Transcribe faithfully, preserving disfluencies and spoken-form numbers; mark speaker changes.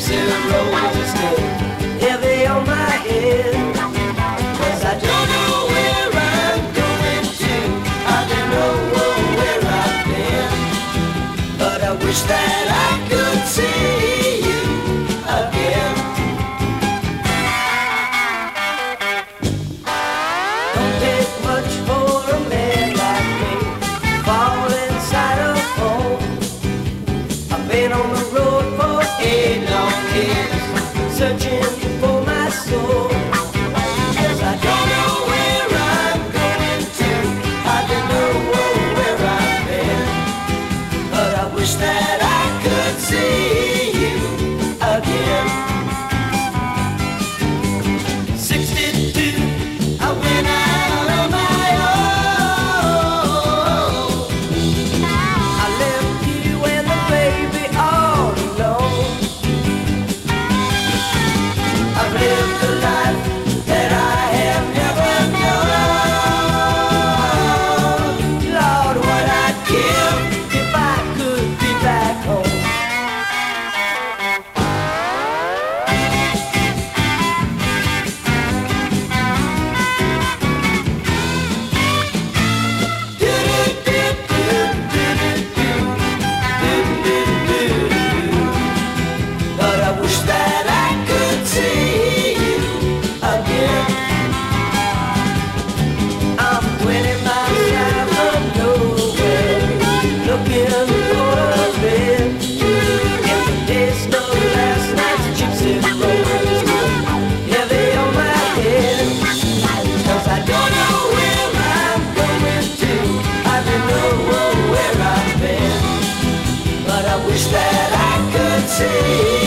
Speaker 1: gypsy roses stay heavy on my head. 'Cause I don't know where I'm going to, I don't know where I've been, but I wish that I could see you again. Don't take much for a man like me, fall inside a hole. I've been on the road for eight long years, searching for my soul. 'Cause I don't know where I'm going to, I don't know where I've been, but I wish that I could see you again. sixty-two, I went out on my own. I left you and the baby all alone. I've lived a life that I have never known. Lord, what I'd give if I could be back home. But I wish that I could see you again. I'm twenty miles out of nowhere, looking for a bed. And the taste of last night's gypsy roses heavy on my head. 'Cause I don't know where I'm going to, I don't know where I've been, but I wish that I could see